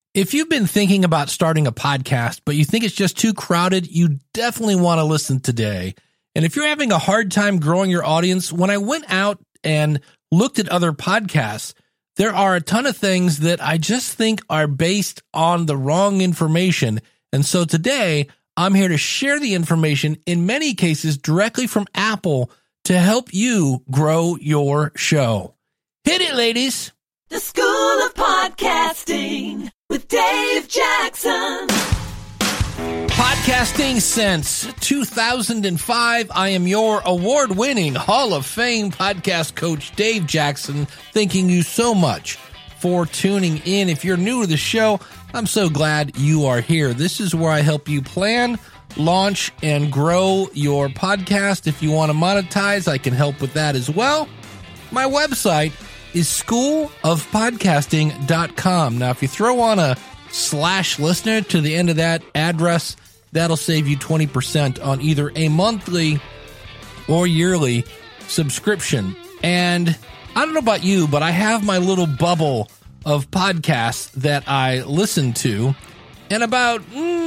If you've been thinking about starting a podcast, but you think it's just too crowded, you definitely want to listen today. And if you're having a hard time growing your audience, when I went out and looked at other podcasts, there are a ton of things that I just think are based on the wrong information. And so today, I'm here to share the information, in many cases directly from Apple, to help you grow your show. Hit it, ladies. The School of Podcasting with Dave Jackson. Podcasting since 2005. I am your award-winning Hall of Fame podcast coach, Dave Jackson. Thanking you so much for tuning in. If you're new to the show, I'm so glad you are here. This is where I help you plan, launch, and grow your podcast. If you want to monetize, I can help with that as well. My website is schoolofpodcasting.com. Now, if you throw on a /listener to the end of that address, that'll save you 20% on either a monthly or yearly subscription. And I don't know about you, but I have my little bubble of podcasts that I listen to, and about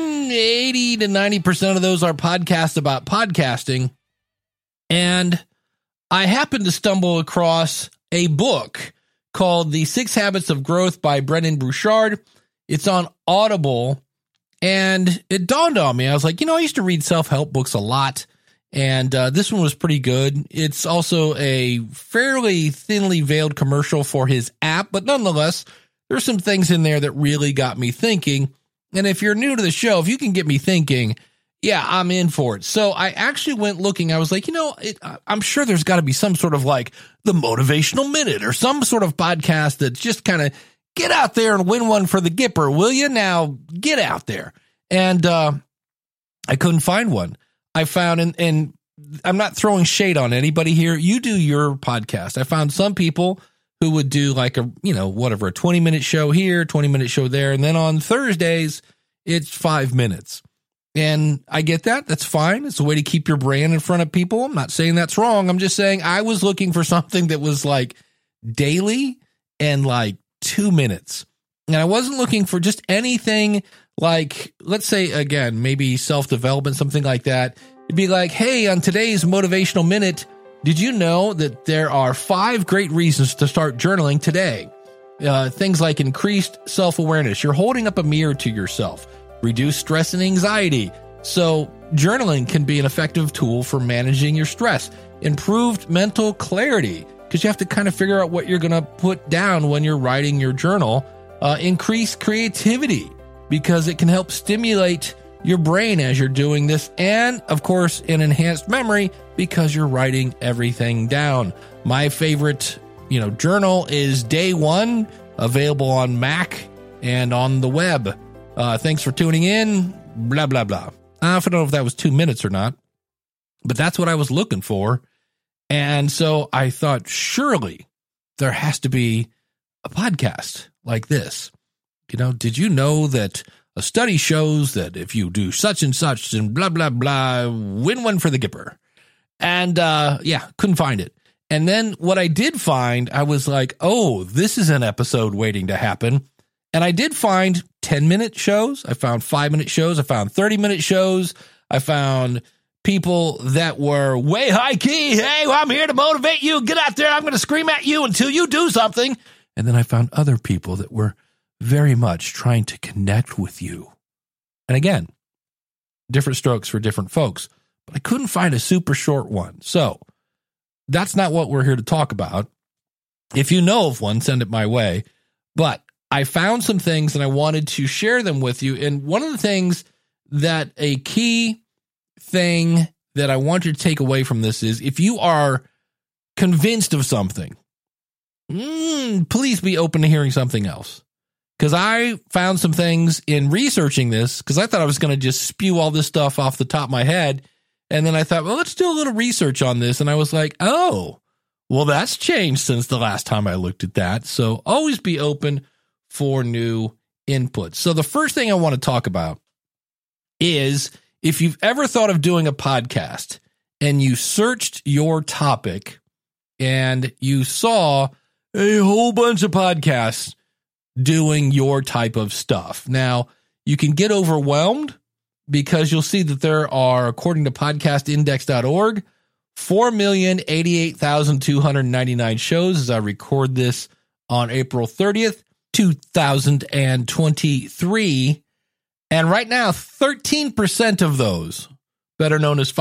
80 to 90% of those are podcasts about podcasting. And I happened to stumble across a book called The 6 Habits of Growth by Brendon Burchard. It's on Audible, and it dawned on me. I was like, I used to read self-help books a lot, and this one was pretty good. It's also a fairly thinly veiled commercial for his app, but nonetheless, there's some things in there that really got me thinking. And if you're new to the show, if you can get me thinking, yeah, I'm in for it. So I actually went looking. I was like, I'm sure there's got to be some sort of like the Motivational Minute or some sort of podcast that's just kind of get out there and win one for the Gipper, will you? Now get out there. And I couldn't find one. I found, and I'm not throwing shade on anybody here. You do your podcast. I found some people who would do like a 20-minute show here, 20-minute show there. And then on Thursdays, it's 5 minutes. And I get that. That's fine. It's a way to keep your brand in front of people. I'm not saying that's wrong. I'm just saying I was looking for something that was like daily and like 2 minutes. And I wasn't looking for just anything like, let's say, again, maybe self-development, something like that. It'd be like, hey, on today's Motivational Minute, did you know that there are 5 great reasons to start journaling today? Things like increased self-awareness. You're holding up a mirror to yourself. Reduce stress and anxiety. So journaling can be an effective tool for managing your stress. Improved mental clarity, because you have to kind of figure out what you're going to put down when you're writing your journal. Increase creativity, because it can help stimulate your brain as you're doing this. And of course, an enhanced memory, because you're writing everything down. My favorite, journal is Day One, available on Mac and on the web. Thanks for tuning in, blah, blah, blah. I don't know if that was 2 minutes or not, but that's what I was looking for. And so I thought, surely there has to be a podcast like this. Did you know that a study shows that if you do such and such and blah, blah, blah, win one for the Gipper? And couldn't find it. And then what I did find, I was like, oh, this is an episode waiting to happen. And I did find 10-minute shows. I found 5-minute shows. I found 30-minute shows. I found people that were way high key. Hey, I'm here to motivate you. Get out there. I'm going to scream at you until you do something. And then I found other people that were very much trying to connect with you. And again, different strokes for different folks. But I couldn't find a super short one. So that's not what we're here to talk about. If you know of one, send it my way. But I found some things and I wanted to share them with you. And one of the things that a key thing that I want you to take away from this is, if you are convinced of something, please be open to hearing something else. Because I found some things in researching this, because I thought I was going to just spew all this stuff off the top of my head. And then I thought, well, let's do a little research on this. And I was like, oh, well, that's changed since the last time I looked at that. So always be open for new input. So the first thing I want to talk about is, if you've ever thought of doing a podcast and you searched your topic and you saw a whole bunch of podcasts doing your type of stuff. Now, you can get overwhelmed because you'll see that there are, according to podcastindex.org, 4,088,299 shows as I record this on April 30th, 2023. And right now, 13% of those, better known as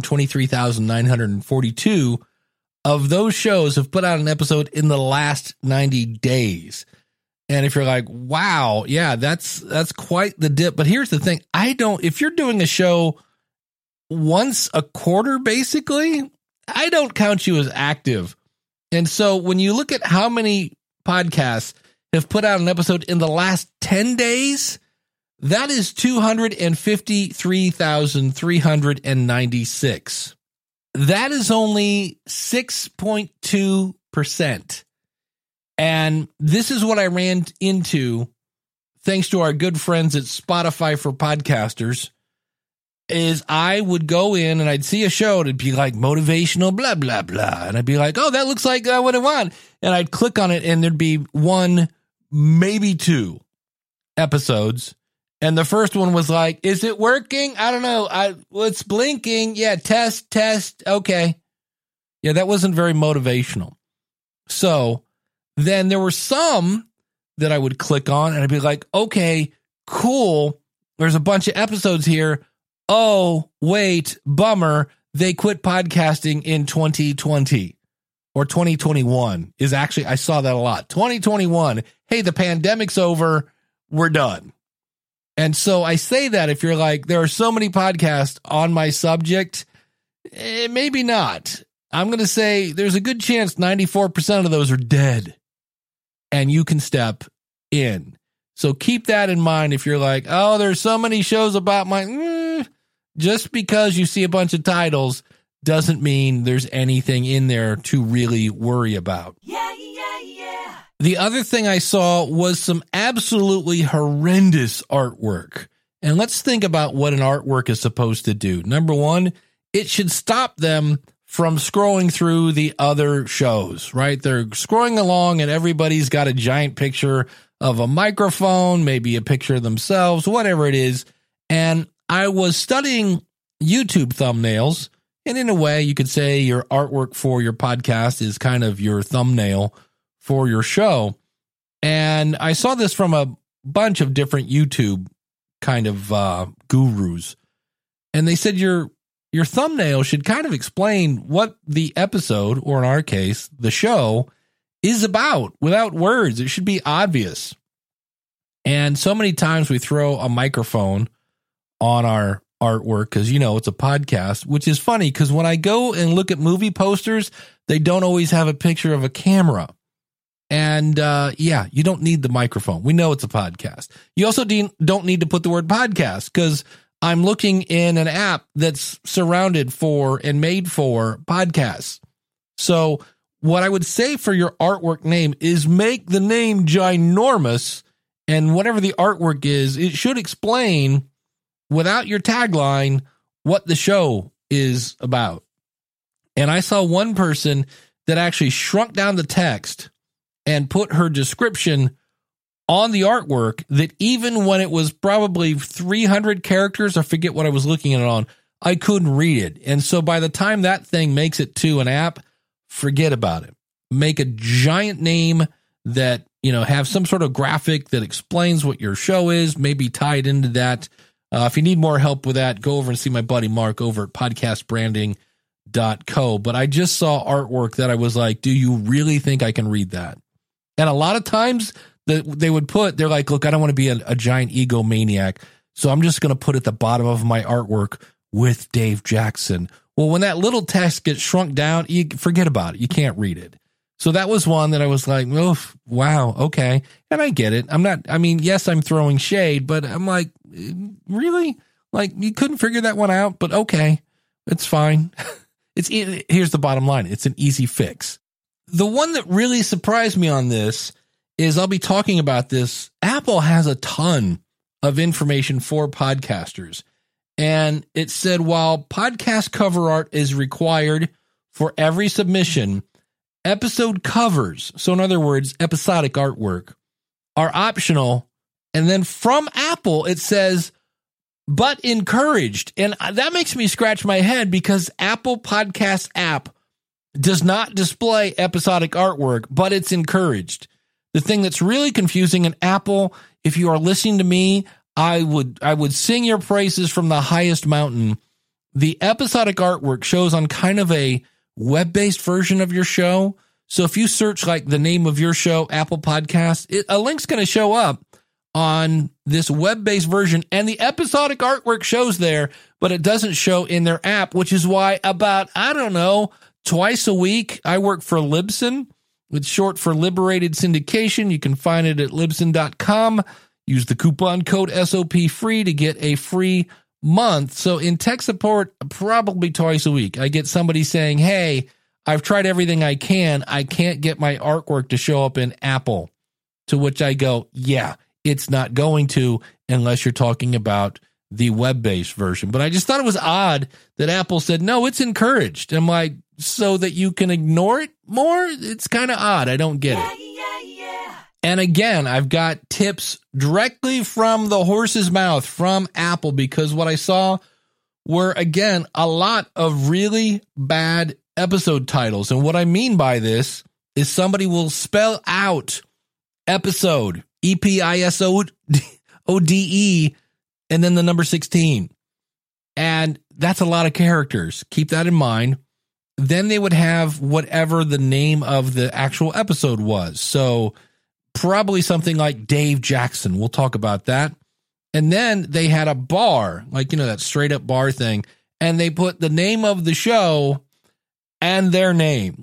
523,942, of those shows have put out an episode in the last 90 days. And if you're like, wow, yeah, that's quite the dip. But here's the thing. If you're doing a show once a quarter, basically, I don't count you as active. And so when you look at how many podcasts have put out an episode in the last 10 days, that is 253,396. That is only 6.2%. And this is what I ran into, thanks to our good friends at Spotify for Podcasters, is I would go in and I'd see a show and it'd be like motivational, blah, blah, blah. And I'd be like, oh, that looks like what I want. And I'd click on it and there'd be one, maybe two episodes. And the first one was like, is it working? I don't know. It's blinking. Yeah, test. Okay. Yeah, that wasn't very motivational. So then there were some that I would click on and I'd be like, okay, cool. There's a bunch of episodes here. Oh, wait, bummer. They quit podcasting in 2020 or 2021 is actually, I saw that a lot. 2021. Hey, the pandemic's over. We're done. And so I say that if you're like, there are so many podcasts on my subject, maybe not. I'm going to say there's a good chance 94% of those are dead and you can step in. So keep that in mind. If you're like, oh, there's so many shows about just because you see a bunch of titles doesn't mean there's anything in there to really worry about. Yeah. The other thing I saw was some absolutely horrendous artwork. And let's think about what an artwork is supposed to do. Number one, it should stop them from scrolling through the other shows, right? They're scrolling along and everybody's got a giant picture of a microphone, maybe a picture of themselves, whatever it is. And I was studying YouTube thumbnails. And in a way, you could say your artwork for your podcast is kind of your thumbnail for your show. And I saw this from a bunch of different YouTube kind of gurus. And they said your thumbnail should kind of explain what the episode, or in our case, the show, is about without words. It should be obvious. And so many times we throw a microphone on our artwork because, it's a podcast, which is funny because when I go and look at movie posters, they don't always have a picture of a camera. And you don't need the microphone. We know it's a podcast. You also don't need to put the word podcast because I'm looking in an app that's surrounded for and made for podcasts. So what I would say for your artwork name is make the name ginormous, and whatever the artwork is, it should explain without your tagline what the show is about. And I saw one person that actually shrunk down the text and put her description on the artwork that even when it was probably 300 characters, I forget what I was looking at it on, I couldn't read it. And so by the time that thing makes it to an app, forget about it. Make a giant name that, have some sort of graphic that explains what your show is, maybe tied into that. If you need more help with that, go over and see my buddy Mark over at podcastbranding.co. But I just saw artwork that I was like, do you really think I can read that? And a lot of times they're like, look, I don't want to be a giant egomaniac, so I'm just going to put at the bottom of my artwork with Dave Jackson. Well, when that little text gets shrunk down, you forget about it. You can't read it. So that was one that I was like, oh, wow, okay. And I get it. Yes, I'm throwing shade, but I'm like, really? Like, you couldn't figure that one out, but okay, it's fine. Here's the bottom line. It's an easy fix. The one that really surprised me on this is I'll be talking about this. Apple has a ton of information for podcasters. And it said, while podcast cover art is required for every submission, episode covers, so in other words, episodic artwork, are optional. And then from Apple, it says, but encouraged. And that makes me scratch my head because Apple Podcast app does not display episodic artwork, but it's encouraged. The thing that's really confusing in Apple, if you are listening to me, I would sing your praises from the highest mountain. The episodic artwork shows on kind of a web-based version of your show. So if you search like the name of your show, Apple Podcast, a link's going to show up on this web-based version, and the episodic artwork shows there, but it doesn't show in their app, which is why about, twice a week, I work for Libsyn. It's short for Liberated Syndication. You can find it at Libsyn.com. Use the coupon code SOPFREE to get a free month. So in tech support, probably twice a week, I get somebody saying, hey, I've tried everything I can. I can't get my artwork to show up in Apple. To which I go, yeah, it's not going to unless you're talking about the web-based version. But I just thought it was odd that Apple said, no, it's encouraged. I'm like, so that you can ignore it more? It's kind of odd. I don't get it. And again, I've got tips directly from the horse's mouth from Apple because what I saw were, again, a lot of really bad episode titles. And what I mean by this is somebody will spell out episode, EPISODE, and then the number 16. And that's a lot of characters. Keep that in mind. Then they would have whatever the name of the actual episode was. So probably something like Dave Jackson. We'll talk about that. And then they had a bar, like, that straight up bar thing. And they put the name of the show and their name.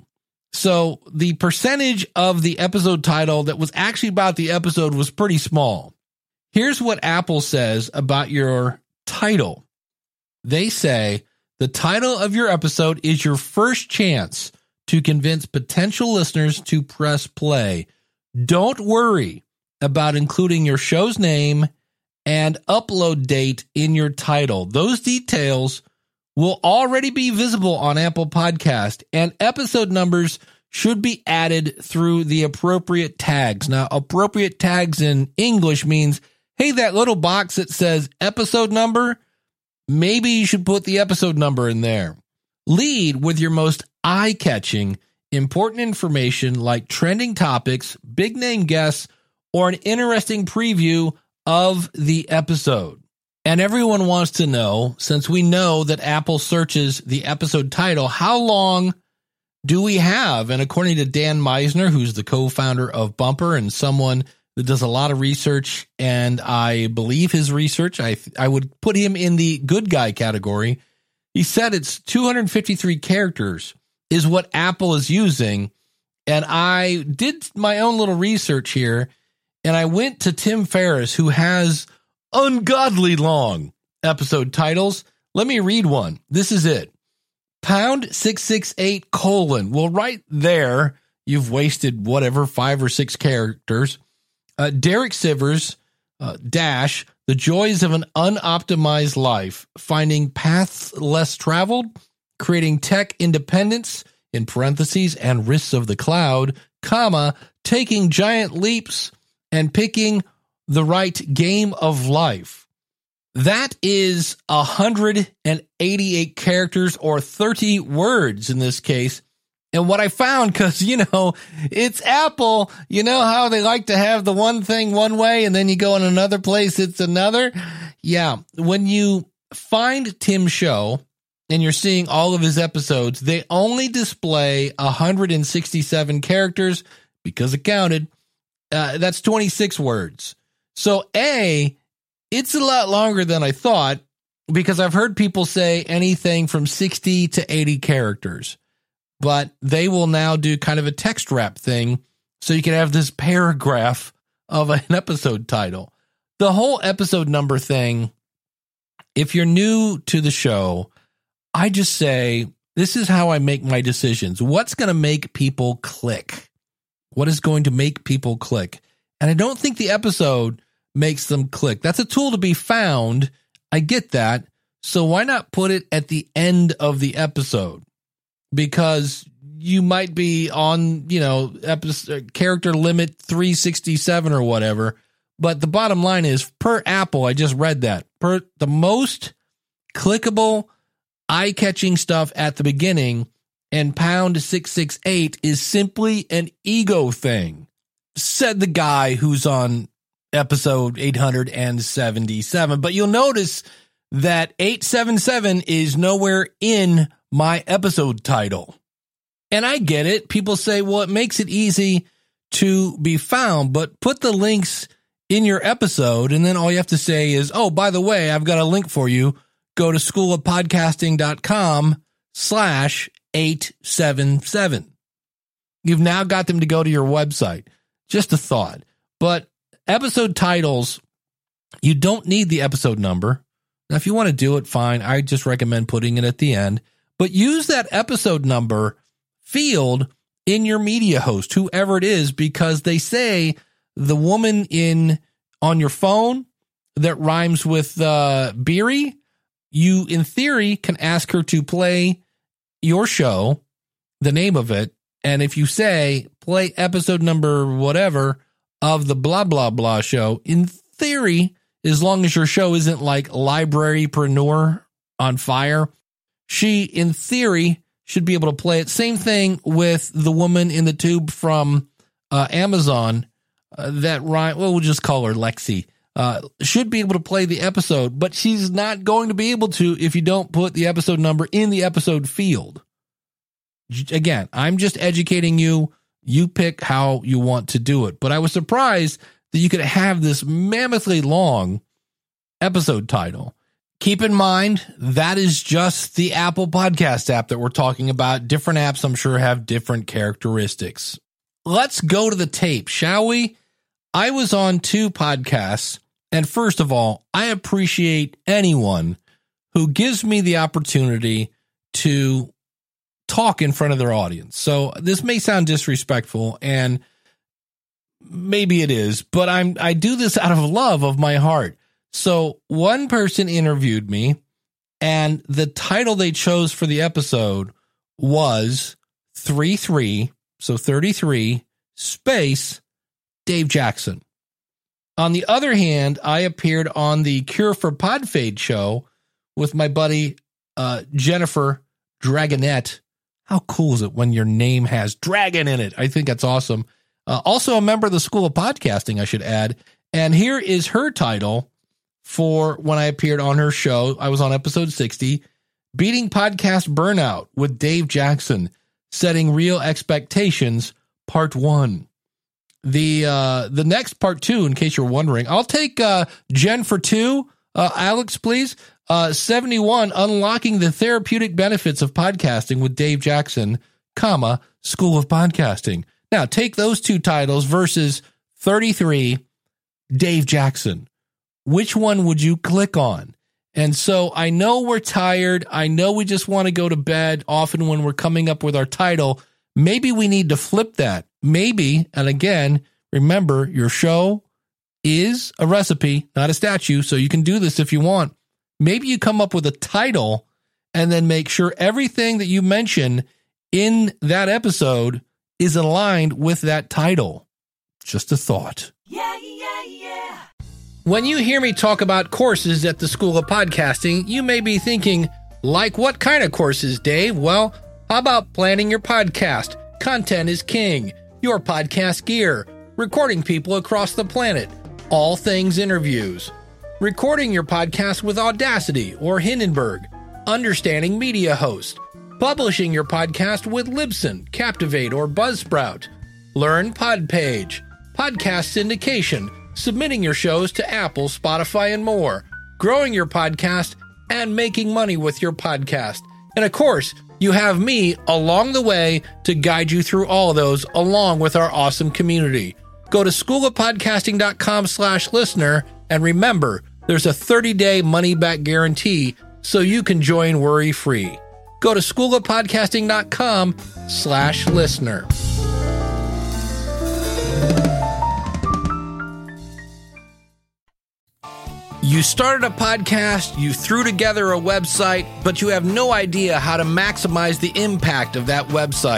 So the percentage of the episode title that was actually about the episode was pretty small. Here's what Apple says about your title. They say the title of your episode is your first chance to convince potential listeners to press play. Don't worry about including your show's name and upload date in your title. Those details will already be visible on Apple Podcast, and episode numbers should be added through the appropriate tags. Now, appropriate tags in English means, hey, that little box that says episode number, maybe you should put the episode number in there. Lead with your most eye-catching, important information like trending topics, big name guests, or an interesting preview of the episode. And everyone wants to know, since we know that Apple searches the episode title, how long do we have? And according to Dan Meisner, who's the co-founder of Bumper and someone that does a lot of research, and I believe his research, I would put him in the good guy category. He said it's 253 characters is what Apple is using. And I did my own little research here, and I went to Tim Ferriss, who has ungodly long episode titles. Let me read one. This is it. Pound 668 : well, right there, you've wasted whatever, 5 or 6 characters. Derek Sivers, dash, the joys of an unoptimized life, finding paths less traveled, creating tech independence, in parentheses, and risks of the cloud, comma, taking giant leaps and picking the right game of life. That is 188 characters or 30 words in this case. And what I found, because, it's Apple, you know how they like to have the one thing one way and then you go in another place, it's another. Yeah. When you find Tim's show and you're seeing all of his episodes, they only display 167 characters because it counted. That's 26 words. So it's a lot longer than I thought because I've heard people say anything from 60 to 80 characters. But they will now do kind of a text wrap thing so you can have this paragraph of an episode title. The whole episode number thing, if you're new to the show, I just say, this is how I make my decisions. What's going to make people click? What is going to make people click? And I don't think the episode makes them click. That's a tool to be found. I get that. So why not put it at the end of the episode? Because you might be on, episode, character limit 367 or whatever. But the bottom line is, per Apple, I just read that, per the most clickable, eye-catching stuff at the beginning, and pound 668 is simply an ego thing, said the guy who's on episode 877. But you'll notice that 877 is nowhere in my episode title. And I get it. People say, well, it makes it easy to be found, but put the links in your episode, and then all you have to say is, oh, by the way, I've got a link for you. Go to schoolofpodcasting.com/877. You've now got them to go to your website. Just a thought. But episode titles, you don't need the episode number. Now, if you want to do it, fine. I just recommend putting it at the end. But use that episode number field in your media host, whoever it is, because they say the woman on your phone that rhymes with Beery, you, in theory, can ask her to play your show, the name of it, and if you say, play episode number whatever of the blah, blah, blah show, in theory, as long as your show isn't like Librarypreneur on fire, she, in theory, should be able to play it. Same thing with the woman in the tube from Amazon that rhyme. Well, we'll just call her Lexi. Should be able to play the episode, but she's not going to be able to if you don't put the episode number in the episode field. Again, I'm just educating you. You pick how you want to do it. But I was surprised that you could have this mammothly long episode title. Keep in mind, that is just the Apple Podcast app that we're talking about. Different apps, I'm sure, have different characteristics. Let's go to the tape, shall we? I was on 2 podcasts, and first of all, I appreciate anyone who gives me the opportunity to talk in front of their audience. So this may sound disrespectful, and maybe it is, but I do this out of love of my heart. So one person interviewed me, and the title they chose for the episode was 33, so 33, space, Dave Jackson. On the other hand, I appeared on the Cure for Podfade show with my buddy Jennifer Dragonette. How cool is it when your name has dragon in it? I think that's awesome. Also a member of the School of Podcasting, I should add. And here is her title for when I appeared on her show. I was on episode 60, Beating Podcast Burnout with Dave Jackson, Setting Real Expectations, Part 1. The next Part 2, in case you're wondering, I'll take Jen for 2. Alex, please. 71, Unlocking the Therapeutic Benefits of Podcasting with Dave Jackson, comma, School of Podcasting. Now, take those 2 titles versus 33, Dave Jackson. Which one would you click on? And so I know we're tired. I know we just want to go to bed often when we're coming up with our title. Maybe we need to flip that. Maybe, and again, remember, your show is a recipe, not a statue, so you can do this if you want. Maybe you come up with a title and then make sure everything that you mention in that episode is aligned with that title. Just a thought. Yeah, yeah, yeah. When you hear me talk about courses at the School of Podcasting, you may be thinking, like what kind of courses, Dave? Well, how about planning your podcast? Content is king. Your podcast gear. Recording people across the planet. All things interviews. Recording your podcast with Audacity or Hindenburg. Understanding media host. Publishing your podcast with Libsyn, Captivate, or Buzzsprout. Learn Podpage. Podcast syndication. Submitting your shows to Apple, Spotify, and more. Growing your podcast and making money with your podcast. And of course, you have me along the way to guide you through all of those, along with our awesome community. Go to schoolofpodcasting.com/listener, and remember, there's a 30-day money-back guarantee, so you can join worry-free. Go to schoolofpodcasting.com/listener. You started a podcast, you threw together a website, but you have no idea how to maximize the impact of that website.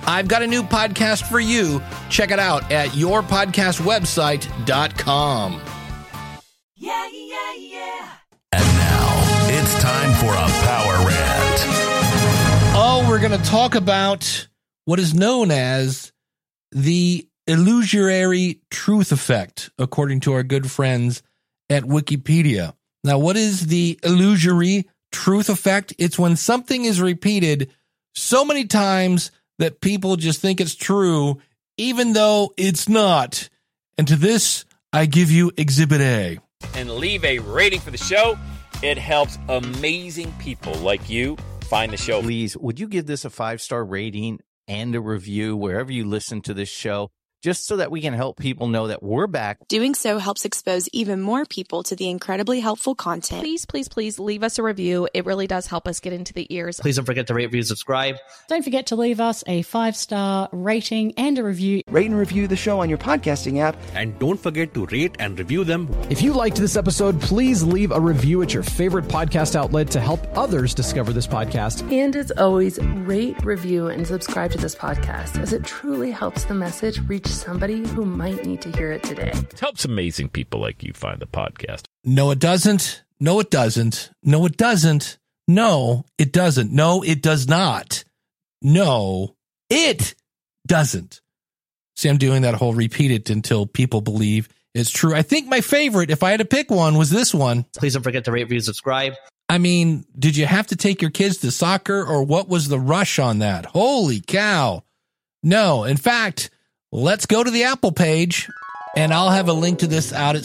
I've got a new podcast for you. Check it out at yourpodcastwebsite.com. Yeah, yeah, yeah. And now it's time for a power rant. Oh, we're going to talk about what is known as the illusory truth effect, according to our good friends at Wikipedia. Now, what is the illusory truth effect? It's when something is repeated so many times that people just think it's true, even though it's not. And to this, I give you Exhibit A. And leave a rating for the show. It helps amazing people like you find the show. Please, would you give this a 5-star rating and a review wherever you listen to this show, just so that we can help people know that we're back. Doing so helps expose even more people to the incredibly helpful content. Please leave us a review. It really does help us get into the ears. Please don't forget to rate, review, subscribe. Don't forget to leave us a 5-star rating and a review. Rate and review the show on your podcasting app. And don't forget to rate and review them. If you liked this episode, please leave a review at your favorite podcast outlet to help others discover this podcast. And as always, rate, review, and subscribe to this podcast, as it truly helps the message reach somebody who might need to hear it today. It helps amazing people like you find the podcast. No, it doesn't. No, it doesn't. No, it doesn't. No, it doesn't. No, it does not. No, it doesn't. See, I'm doing that whole repeat it until people believe it's true. I think my favorite, if I had to pick one, was this one. Please don't forget to rate, review, subscribe. I mean, did you have to take your kids to soccer, or what was the rush on that? Holy cow. No, in fact, let's go to the Apple page, and I'll have a link to this out at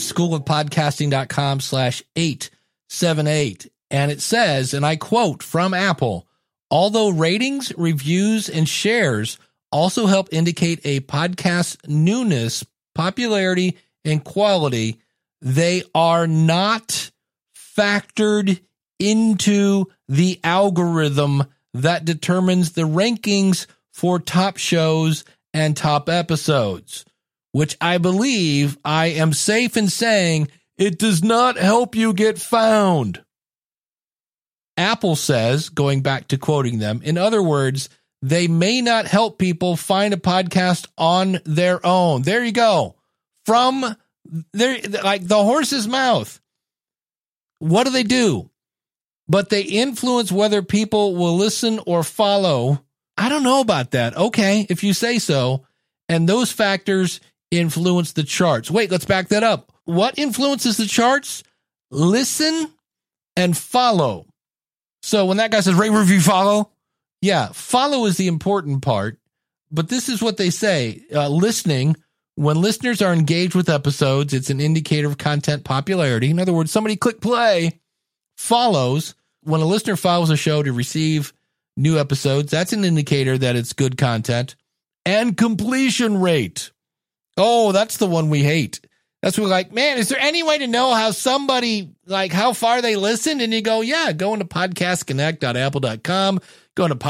schoolofpodcasting.com/878. And it says, and I quote from Apple, although ratings, reviews, and shares also help indicate a podcast's newness, popularity, and quality, they are not factored into the algorithm that determines the rankings for top shows and top episodes, which I believe I am safe in saying it does not help you get found. Apple says, going back to quoting them, in other words, they may not help people find a podcast on their own. There you go. From their, like the horse's mouth. What do? But they influence whether people will listen or follow. I don't know about that. Okay, if you say so. And those factors influence the charts. Wait, let's back that up. What influences the charts? Listen and follow. So when that guy says rate, review, follow, yeah, follow is the important part. But this is what they say. Listening, when listeners are engaged with episodes, it's an indicator of content popularity. In other words, somebody click play, follows. When a listener follows a show to receive new episodes, that's an indicator that it's good content. And completion rate. Oh, that's the one we hate. That's what we're like, man, is there any way to know how somebody, like how far they listened? And you go, yeah, go into podcastconnect.apple.com, go into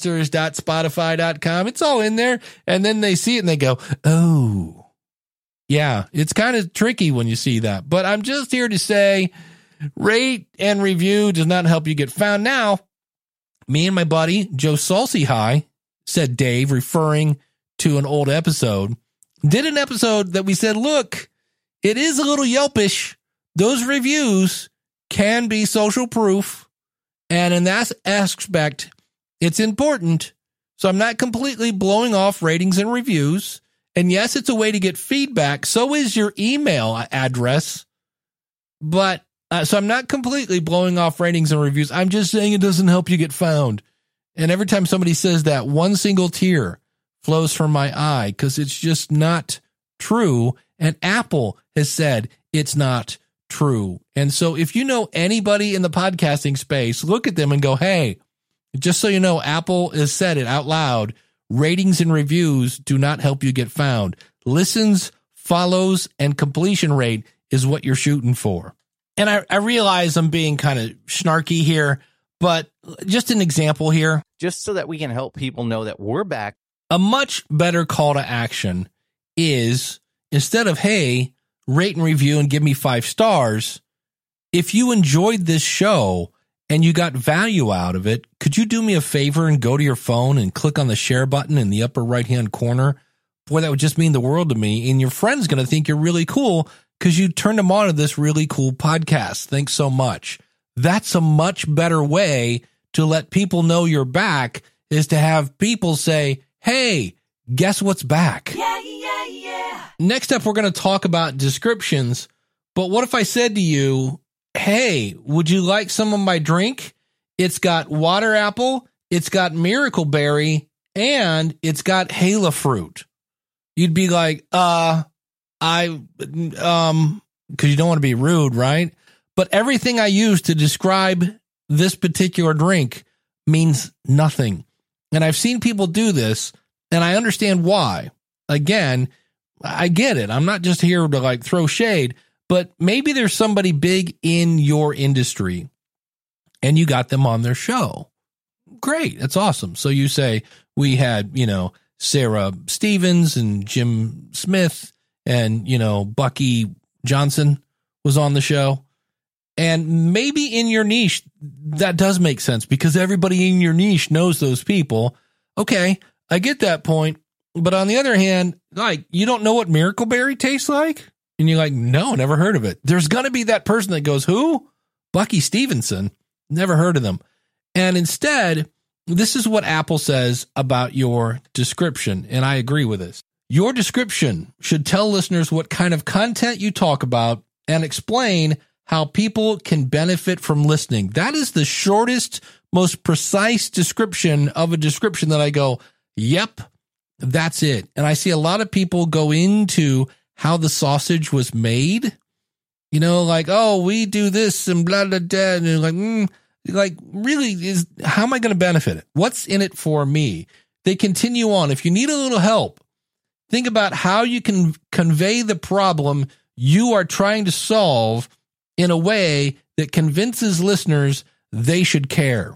podcasters.spotify.com. It's all in there. And then they see it and they go, oh, yeah, it's kind of tricky when you see that. But I'm just here to say rate and review does not help you get found. Now, me and my buddy, Joe Salsihigh, said Dave, referring to an old episode, did an episode that we said, look, it is a little Yelpish. Those reviews can be social proof. And in that aspect, it's important. So I'm not completely blowing off ratings and reviews. And yes, it's a way to get feedback. So is your email address. But so I'm not completely blowing off ratings and reviews. I'm just saying it doesn't help you get found. And every time somebody says that, one single tear flows from my eye because it's just not true. And Apple has said it's not true. And so if you know anybody in the podcasting space, look at them and go, hey, just so you know, Apple has said it out loud. Ratings and reviews do not help you get found. Listens, follows, and completion rate is what you're shooting for. And I realize I'm being kind of snarky here, but just an example here. Just so that we can help people know that we're back. A much better call to action is, instead of, hey, rate and review and give me 5 stars, if you enjoyed this show and you got value out of it, could you do me a favor and go to your phone and click on the share button in the upper right-hand corner? Boy, that would just mean the world to me. And your friend's going to think you're really cool because you turned them on to this really cool podcast. Thanks so much. That's a much better way to let people know you're back, is to have people say, hey, guess what's back? Yeah, yeah, yeah. Next up, we're going to talk about descriptions. But what if I said to you, hey, would you like some of my drink? It's got water apple, it's got miracle berry, and it's got Hala fruit. You'd be like, because you don't want to be rude, right? But everything I use to describe this particular drink means nothing. And I've seen people do this, and I understand why. Again, I get it. I'm not just here to like throw shade, but maybe there's somebody big in your industry and you got them on their show. Great. That's awesome. So you say, we had, Sarah Stevens and Jim Smith and, Bucky Johnson was on the show. And maybe in your niche, that does make sense because everybody in your niche knows those people. Okay, I get that point. But on the other hand, like, you don't know what Miracle Berry tastes like? And you're like, no, never heard of it. There's going to be that person that goes, who? Bucky Stevenson. Never heard of them. And instead, this is what Apple says about your description. And I agree with this. Your description should tell listeners what kind of content you talk about and explain how people can benefit from listening. That is the shortest, most precise description of a description that I go, yep, that's it. And I see a lot of people go into how the sausage was made, like, oh, we do this and blah, blah, blah. And you're like, really, how am I going to benefit it? What's in it for me? They continue on. If you need a little help, think about how you can convey the problem you are trying to solve in a way that convinces listeners they should care.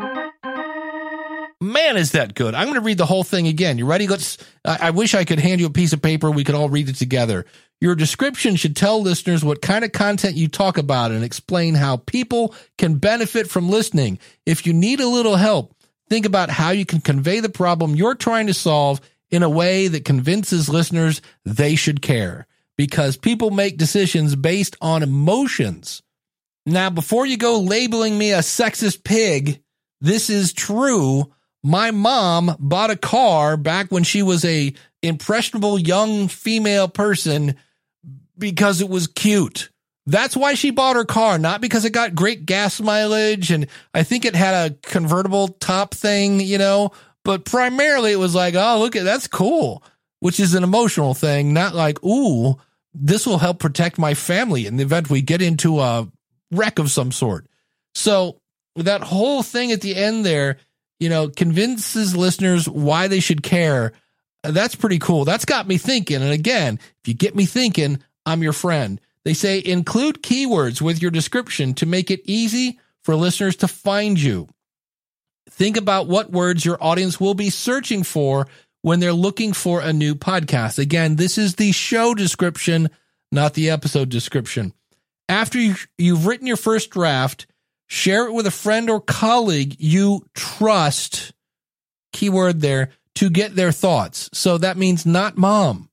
Man, is that good. I'm going to read the whole thing again. You ready? I wish I could hand you a piece of paper. We could all read it together. Your description should tell listeners what kind of content you talk about and explain how people can benefit from listening. If you need a little help, think about how you can convey the problem you're trying to solve in a way that convinces listeners they should care. Because people make decisions based on emotions. Now, before you go labeling me a sexist pig, this is true. My mom bought a car back when she was a impressionable young female person because it was cute. That's why she bought her car, not because it got great gas mileage and I think it had a convertible top thing, but primarily it was like, oh, look, that's cool, which is an emotional thing, not like, ooh, this will help protect my family in the event we get into a wreck of some sort. So that whole thing at the end there, convinces listeners why they should care. That's pretty cool. That's got me thinking. And again, if you get me thinking, I'm your friend. They say include keywords with your description to make it easy for listeners to find you. Think about what words your audience will be searching for when they're looking for a new podcast. Again, this is the show description, not the episode description. After you've written your first draft, share it with a friend or colleague you trust, keyword there, to get their thoughts. So that means not mom.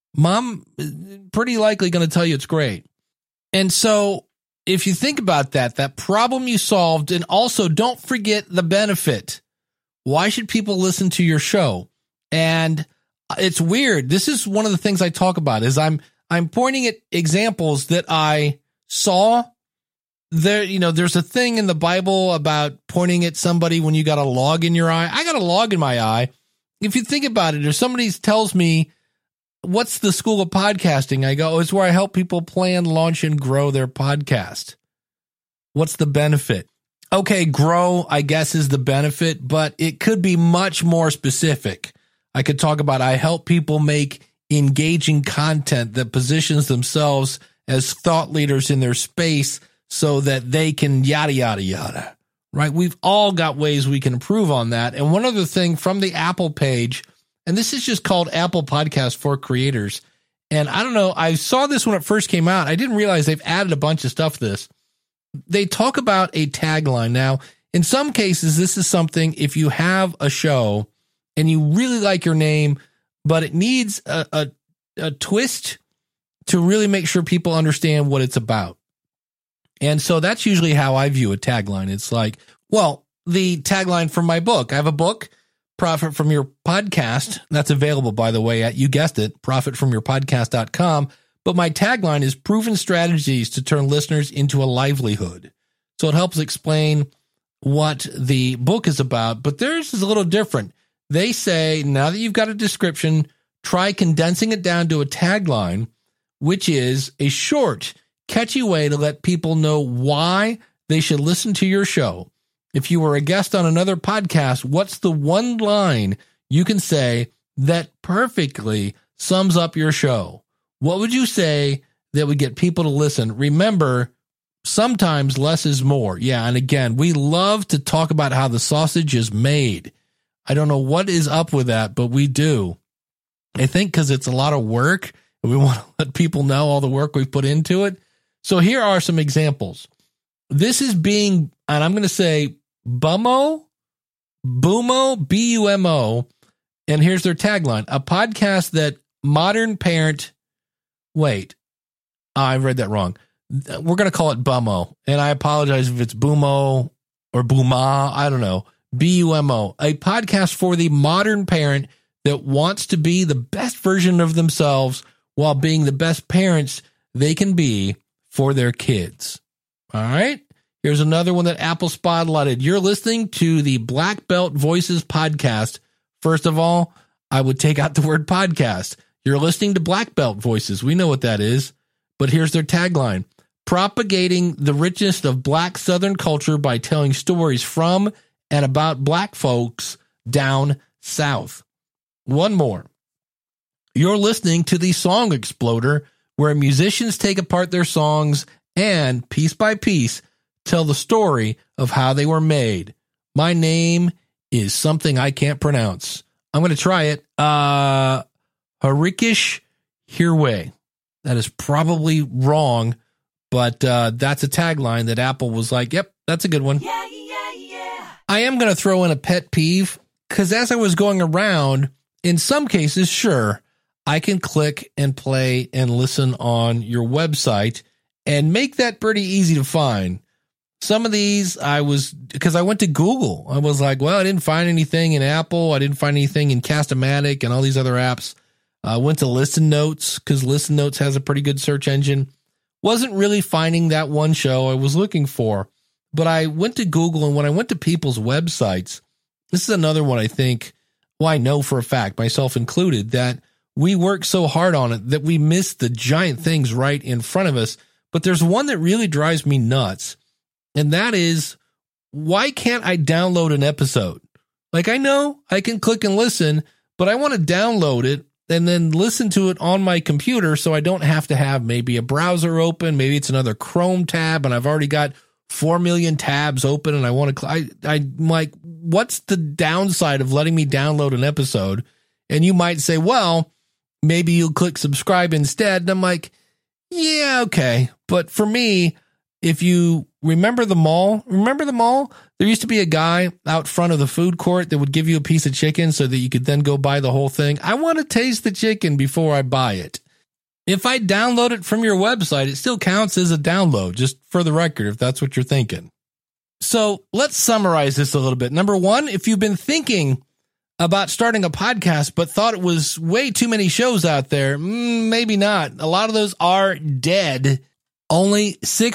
Mom is pretty likely going to tell you it's great. And so if you think about that problem you solved, and also don't forget the benefit. Why should people listen to your show? And it's weird. This is one of the things I talk about is I'm pointing at examples that I saw there. There's a thing in the Bible about pointing at somebody when you got a log in your eye. I got a log in my eye. If you think about it, if somebody tells me, what's the School of Podcasting? I go, it's where I help people plan, launch, and grow their podcast. What's the benefit? Okay, grow, I guess, is the benefit, but it could be much more specific. I could talk about I help people make engaging content that positions themselves as thought leaders in their space so that they can yada, yada, yada, right? We've all got ways we can improve on that. And one other thing from the Apple page, and this is just called Apple Podcast for Creators. And I don't know, I saw this when it first came out. I didn't realize they've added a bunch of stuff to this. they talk about a tagline. Now, in some cases, this is something, if you have a show and you really like your name, but it needs a twist to really make sure people understand what it's about. And so that's usually how I view a tagline. It's like, well, the tagline from my book. I have a book, Profit From Your Podcast. That's available, by the way, at, you guessed it, profitfromyourpodcast.com. But my tagline is proven strategies to turn listeners into a livelihood. So it helps explain what the book is about, but theirs is a little different. They say, now that you've got a description, try condensing it down to a tagline, which is a short, catchy way to let people know why they should listen to your show. If you were a guest on another podcast, what's the one line you can say that perfectly sums up your show? What would you say that would get people to listen? Remember, sometimes less is more. Yeah, and again, we love to talk about how the sausage is made. I don't know what is up with that, but we do. I think because it's a lot of work, and we want to let people know all the work we've put into it. So here are some examples. This is being, and I'm going to say Bumo, B-U-M-O, and here's their tagline, a podcast that modern parent, wait, I read that wrong. We're going to call it Bumo, and I apologize if it's Bumo or Buma, I don't know, B-U-M-O, a podcast for the modern parent that wants to be the best version of themselves while being the best parents they can be for their kids. All right. Here's another one that Apple spotlighted. You're listening to the Black Belt Voices podcast. First of all, I would take out the word podcast. You're listening to Black Belt Voices. We know what that is. But here's their tagline. Propagating the richness of Black Southern culture by telling stories from and about Black folks down South. One more. You're listening to the Song Exploder, where musicians take apart their songs and, piece by piece, tell the story of how they were made. My name is something I can't pronounce. I'm going to try it. Harikish Hirwe. That is probably wrong, but that's a tagline that Apple was like, yep, that's a good one. Yeah. I am going to throw in a pet peeve, because as I was going around, in some cases, sure, I can click and play and listen on your website and make that pretty easy to find. Some of these because I went to Google. I was like, well, I didn't find anything in Apple. I didn't find anything in Cast-O-Matic and all these other apps. I went to Listen Notes because Listen Notes has a pretty good search engine. Wasn't really finding that one show I was looking for, but I went to Google, and when I went to people's websites, this is another one I think, well, I know for a fact, myself included, that we work so hard on it that we miss the giant things right in front of us. But there's one that really drives me nuts, and that is, why can't I download an episode? Like, I know I can click and listen, but I want to download it and then listen to it on my computer so I don't have to have maybe a browser open. Maybe it's another Chrome tab, and I've already got 4 million tabs open, and I want to, I'm like, what's the downside of letting me download an episode? And you might say, well, maybe you'll click subscribe instead. And I'm like, yeah, okay. But for me, if you remember the mall, there used to be a guy out front of the food court that would give you a piece of chicken so that you could then go buy the whole thing. I want to taste the chicken before I buy it. If I download it from your website, it still counts as a download, just for the record, if that's what you're thinking. So let's summarize this a little bit. Number one, if you've been thinking about starting a podcast but thought it was way too many shows out there, maybe not. A lot of those are dead. Only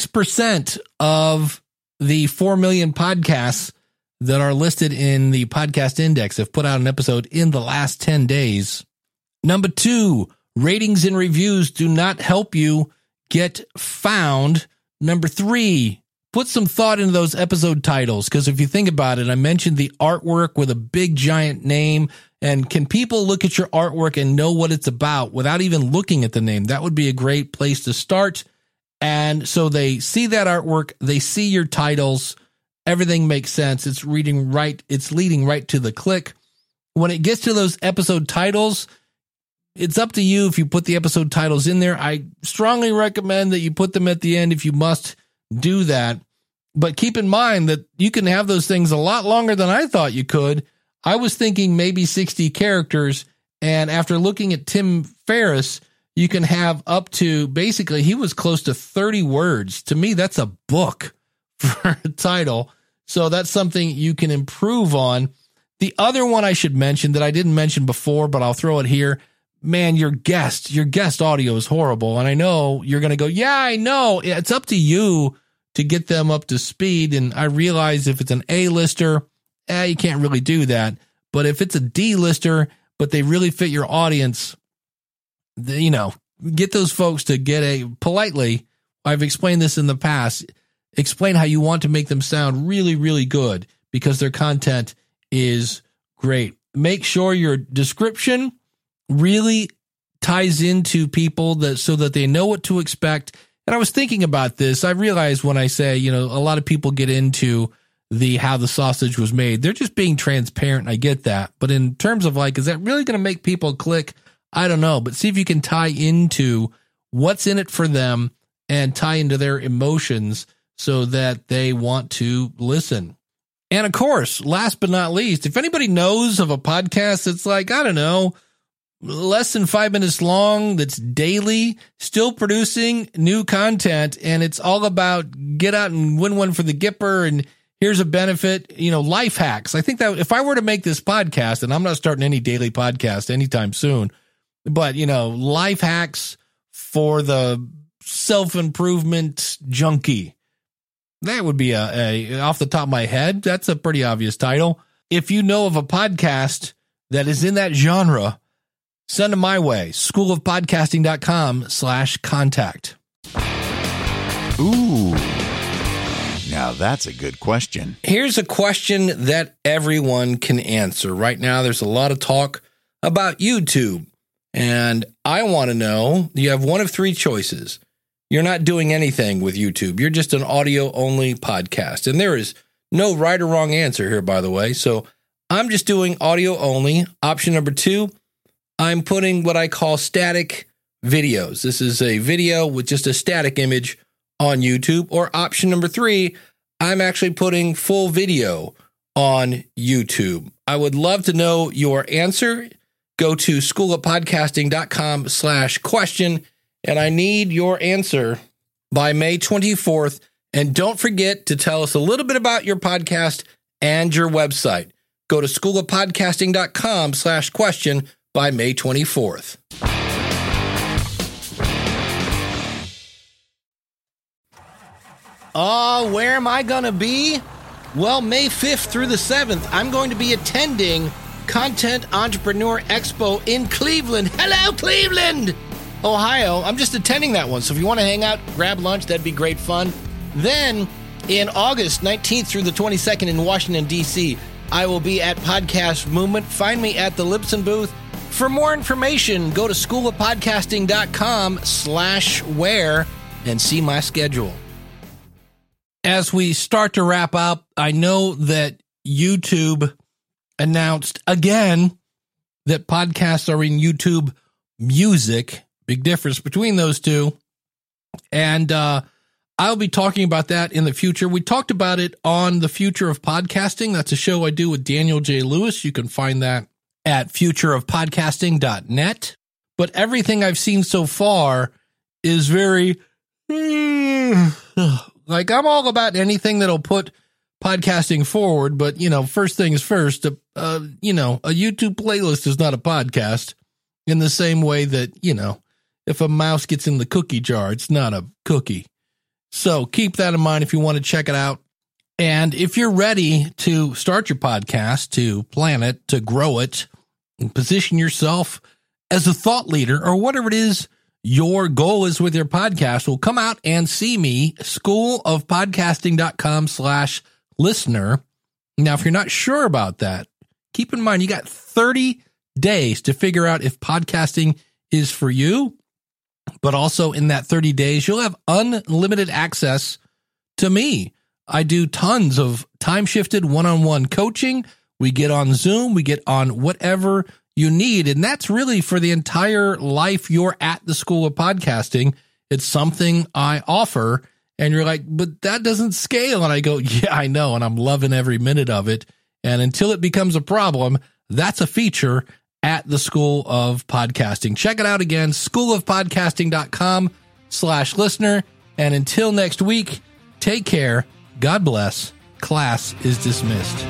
6% of the 4 million podcasts that are listed in the podcast index have put out an episode in the last 10 days. Number two, ratings and reviews do not help you get found. Number three, put some thought into those episode titles, because if you think about it, I mentioned the artwork with a big giant name, and can people look at your artwork and know what it's about without even looking at the name? That would be a great place to start. And so they see that artwork, they see your titles, everything makes sense. It's leading right to the click. When it gets to those episode titles, it's up to you if you put the episode titles in there. I strongly recommend that you put them at the end if you must, do that. But keep in mind that you can have those things a lot longer than I thought you could. I was thinking maybe 60 characters. And after looking at Tim Ferriss, you can have up to, basically, he was close to 30 words. To me, that's a book for a title. So that's something you can improve on. The other one I should mention that I didn't mention before, but I'll throw it here. Man, your guest audio is horrible. And I know you're going to go, yeah, I know. It's up to you to get them up to speed. And I realize if it's an A-lister, you can't really do that. But if it's a D-lister, but they really fit your audience, get those folks to get politely, I've explained this in the past, explain how you want to make them sound really, really good because their content is great. Make sure your description really ties into people so that they know what to expect. And I was thinking about this. I realized when I say, a lot of people get into how the sausage was made. They're just being transparent. I get that. But in terms of is that really going to make people click? I don't know. But see if you can tie into what's in it for them and tie into their emotions so that they want to listen. And of course, last but not least, if anybody knows of a podcast that's I don't know, less than 5 minutes long, that's daily, still producing new content, and it's all about get out and win one for the Gipper, and here's a benefit, life hacks. I think that if I were to make this podcast, and I'm not starting any daily podcast anytime soon, but, life hacks for the self-improvement junkie, that would be a off the top of my head, that's a pretty obvious title. If you know of a podcast that is in that genre, send them my way, schoolofpodcasting.com/contact. Ooh, now that's a good question. Here's a question that everyone can answer. Right now, there's a lot of talk about YouTube, and I want to know, you have one of three choices. You're not doing anything with YouTube. You're just an audio-only podcast, and there is no right or wrong answer here, by the way. So I'm just doing audio-only. Option number 2, I'm putting what I call static videos. This is a video with just a static image on YouTube. Or option number 3, I'm actually putting full video on YouTube. I would love to know your answer. Go to schoolofpodcasting.com/question, and I need your answer by May 24th. And don't forget to tell us a little bit about your podcast and your website. Go to schoolofpodcasting.com/question by May 24th. Where am I going to be? Well, May 5th through the 7th, I'm going to be attending Content Entrepreneur Expo in Cleveland. Hello, Cleveland, Ohio. I'm just attending that one. So if you want to hang out, grab lunch, that'd be great fun. Then in August 19th through the 22nd in Washington, D.C., I will be at Podcast Movement. Find me at the Libsyn booth. For more information, go to schoolofpodcasting.com/where and see my schedule. As we start to wrap up, I know that YouTube announced again that podcasts are in YouTube Music. Big difference between those two. And I'll be talking about that in the future. We talked about it on The Future of Podcasting. That's a show I do with Daniel J. Lewis. You can find that at futureofpodcasting.net. But everything I've seen so far is very, I'm all about anything that'll put podcasting forward. But, first things first, a YouTube playlist is not a podcast in the same way that, if a mouse gets in the cookie jar, it's not a cookie. So keep that in mind if you want to check it out. And if you're ready to start your podcast, to plan it, to grow it, and position yourself as a thought leader or whatever it is your goal is with your podcast, well, come out and see me, schoolofpodcasting.com/listener. Now, if you're not sure about that, keep in mind you got 30 days to figure out if podcasting is for you. But also in that 30 days, you'll have unlimited access to me. I do tons of time-shifted one-on-one coaching. We get on Zoom. We get on whatever you need. And that's really for the entire life you're at the School of Podcasting. It's something I offer. And you're like, but that doesn't scale. And I go, yeah, I know. And I'm loving every minute of it. And until it becomes a problem, that's a feature at the School of Podcasting. Check it out again, schoolofpodcasting.com/listener. And until next week, take care. God bless. Class is dismissed.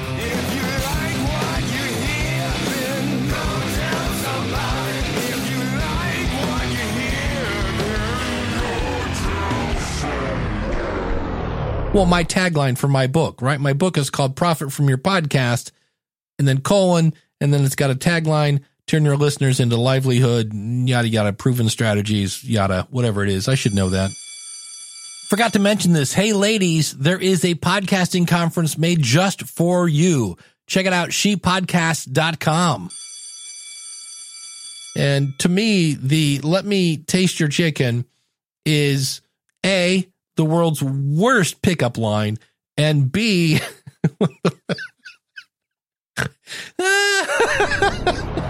Well, my tagline for my book, right? My book is called Profit from Your Podcast, and then colon, and then it's got a tagline, turn your listeners into livelihood, yada, yada, proven strategies, yada, whatever it is. I should know that. Forgot to mention this. Hey, ladies, there is a podcasting conference made just for you. Check it out, shepodcast.com. And to me, the let me taste your chicken is A, the world's worst pickup line, and B,